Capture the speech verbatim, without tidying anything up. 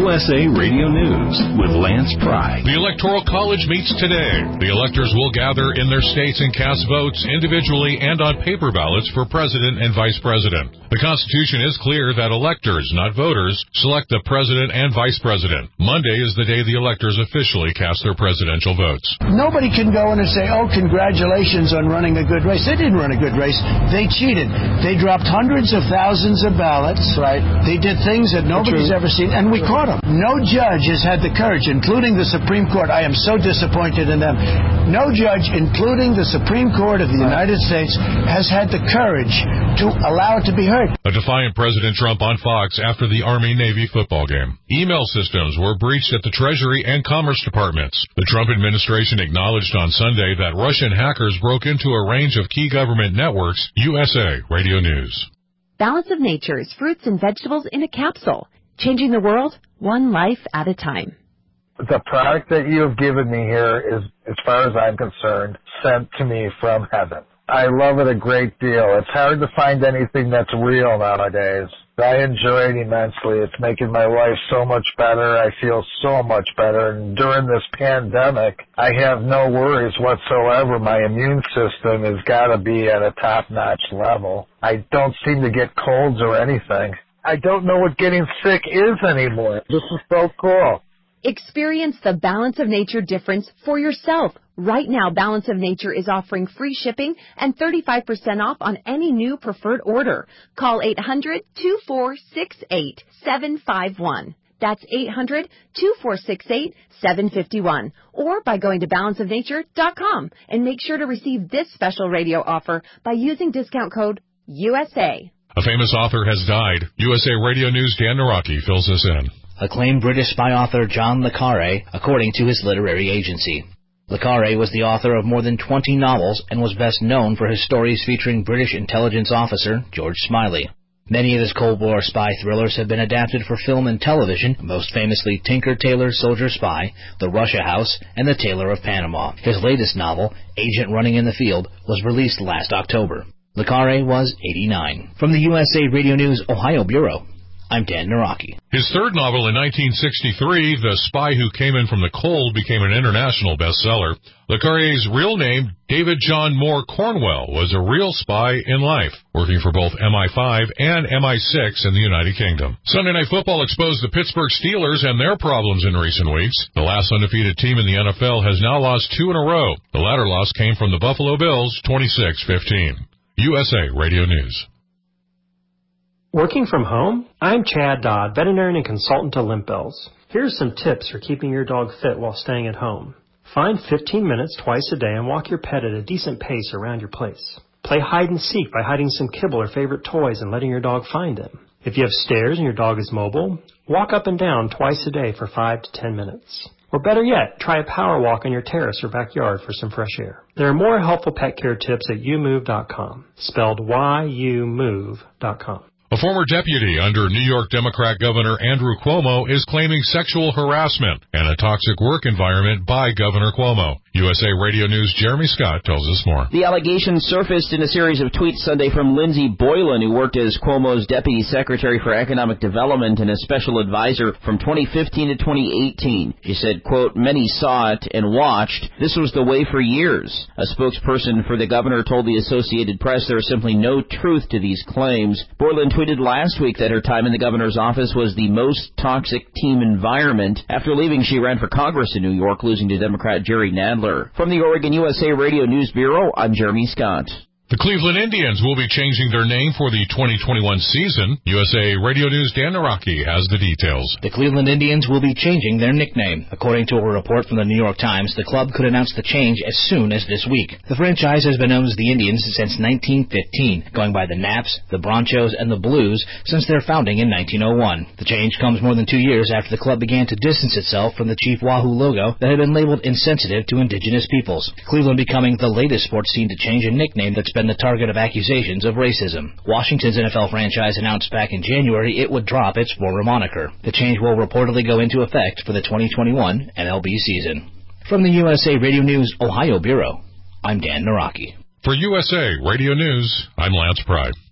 U S A Radio News with Lance Pry. The Electoral College meets today. The electors will gather in their states and cast votes individually and on paper ballots for president and vice president. The Constitution is clear that electors, not voters, select the president and vice president. Monday is the day the electors officially cast their presidential votes. Nobody can go in and say, oh, congratulations on running a good race. They didn't run a good race. They cheated. They dropped hundreds of thousands of ballots. Right. They did things that nobody's ever seen, and we caught them. No judge has had the courage, including the Supreme Court. I am so disappointed in them. No judge, including the Supreme Court of the United States, has had the courage to allow it to be heard. A defiant President Trump on Fox after the Army-Navy football game. Email systems were breached at the Treasury and Commerce Departments. The Trump administration acknowledged on Sunday that Russian hackers broke into a range of key government networks. U S A Radio News. Balance of Nature's fruits and vegetables in a capsule. Changing the world, one life at a time. The product that you have given me here is, as far as I'm concerned, sent to me from heaven. I love it a great deal. It's hard to find anything that's real nowadays. I enjoy it immensely. It's making my life so much better. I feel so much better. And during this pandemic, I have no worries whatsoever. My immune system has got to be at a top-notch level. I don't seem to get colds or anything. I don't know what getting sick is anymore. This is so cool. Experience the Balance of Nature difference for yourself. Right now, Balance of Nature is offering free shipping and thirty-five percent off on any new preferred order. Call eight hundred, two four six eight, seven five one. That's eight hundred, two four six eight, seven five one. Or by going to balance of nature dot com and make sure to receive this special radio offer by using discount code U S A. A famous author has died. U S A Radio News' Dan Naraki fills us in. Acclaimed British spy author John le Carré, according to his literary agency. Le Carré was the author of more than twenty novels and was best known for his stories featuring British intelligence officer George Smiley. Many of his Cold War spy thrillers have been adapted for film and television, most famously Tinker Tailor Soldier Spy, The Russia House, and The Tailor of Panama. His latest novel, Agent Running in the Field, was released last October. Le Carré was eighty-nine. From the U S A Radio News Ohio Bureau, I'm Dan Naraki. His third novel in nineteen sixty-three, The Spy Who Came In From the Cold, became an international bestseller. Le Carré's real name, David John Moore Cornwell, was a real spy in life, working for both M I five and M I six in the United Kingdom. Sunday Night Football exposed the Pittsburgh Steelers and their problems in recent weeks. The last undefeated team in the N F L has now lost two in a row. The latter loss came from the Buffalo Bills, twenty-six fifteen. U S A Radio News. Working from home? I'm Chad Dodd, veterinarian and consultant to Limp Bells. Here's some tips for keeping your dog fit while staying at home. Find fifteen minutes twice a day and walk your pet at a decent pace around your place. Play hide and seek by hiding some kibble or favorite toys and letting your dog find them. If you have stairs and your dog is mobile, walk up and down twice a day for five to ten minutes. Or better yet, try a power walk on your terrace or backyard for some fresh air. There are more helpful pet care tips at you move dot com, spelled Y U move dot com. A former deputy under New York Democrat Governor Andrew Cuomo is claiming sexual harassment and a toxic work environment by Governor Cuomo. U S A Radio News' Jeremy Scott tells us more. The allegations surfaced in a series of tweets Sunday from Lindsey Boylan, who worked as Cuomo's Deputy Secretary for Economic Development and a special advisor from twenty fifteen to twenty eighteen. She said, quote, many saw it and watched. This was the way for years. A spokesperson for the governor told the Associated Press there is simply no truth to these claims. Boylan tweeted last week that her time in the governor's office was the most toxic team environment. After leaving, she ran for Congress in New York, losing to Democrat Jerry Nadler. From the Oregon U S A Radio News Bureau, I'm Jeremy Scott. The Cleveland Indians will be changing their name for the twenty twenty-one season. U S A Radio News' Dan Naraki has the details. The Cleveland Indians will be changing their nickname. According to a report from the New York Times, the club could announce the change as soon as this week. The franchise has been known as the Indians since nineteen fifteen, going by the Naps, the Bronchos, and the Blues since their founding in nineteen oh one. The change comes more than two years after the club began to distance itself from the Chief Wahoo logo that had been labeled insensitive to indigenous peoples. Cleveland becoming the latest sports team to change a nickname that's been the target of accusations of racism. Washington's N F L franchise announced back in January it would drop its former moniker. The change will reportedly go into effect for the twenty twenty-one N L B season. From the U S A Radio News Ohio Bureau, I'm Dan Naraki. For U S A Radio News, I'm Lance Pry.